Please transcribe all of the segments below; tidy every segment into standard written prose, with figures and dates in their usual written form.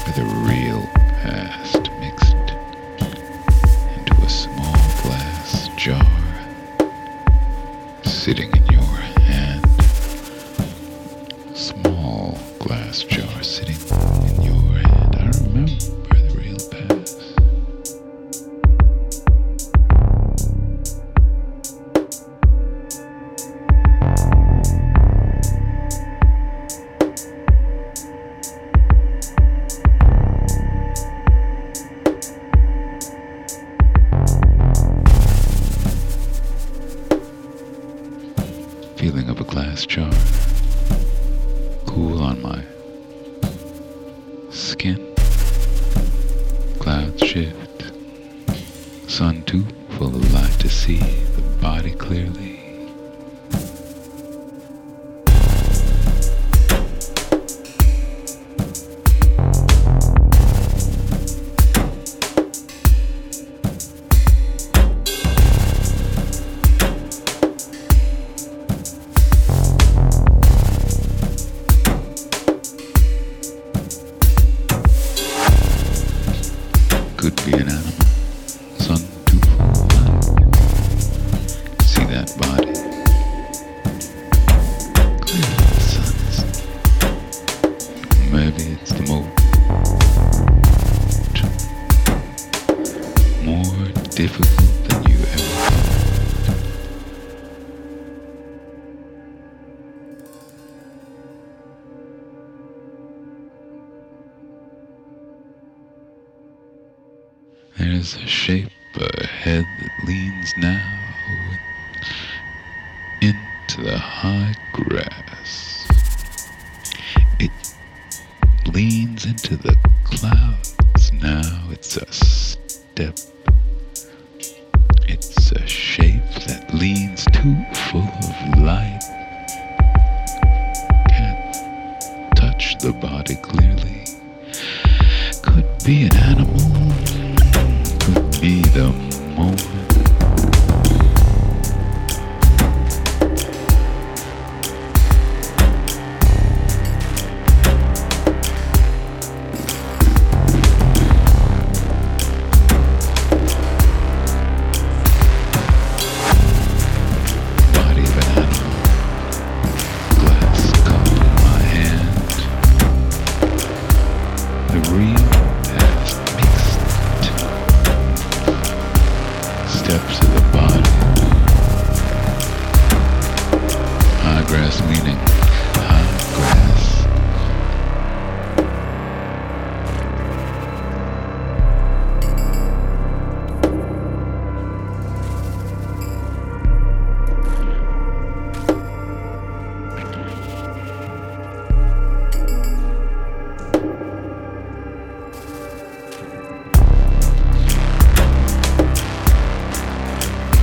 where the real past mixed into a small glass jar sitting in your hand. Small glass jar sitting in your hand. I remember the real past. Feeling of a glass jar, cool on my skin. Clouds shift, sun too full of light to see the body clearly. Could be an animal, sun too full of light. See that body? Clearly the sun is. Maybe it's the more difficult than you ever thought. There's a shape ahead that leans now into the high grass. It leans into the clouds now. It's a step. It's a shape that leans too full of light. Can't touch the body clearly. Could be an animal. Be the moment. Body of an animal, glass cup in my hand. The real past mixed. Steps of the body. High grass leaning. High grass.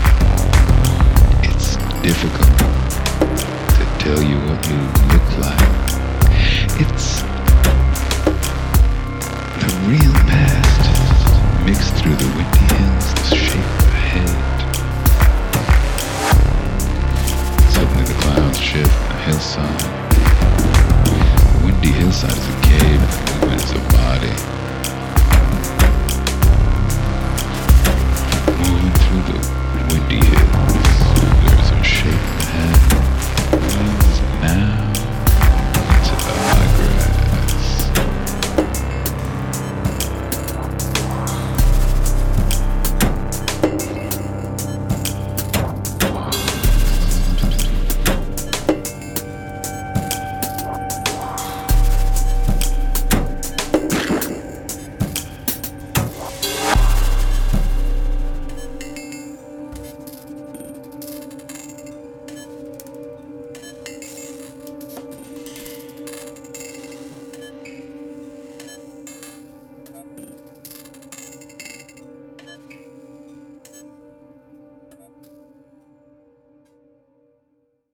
Difficult to tell you what you look like.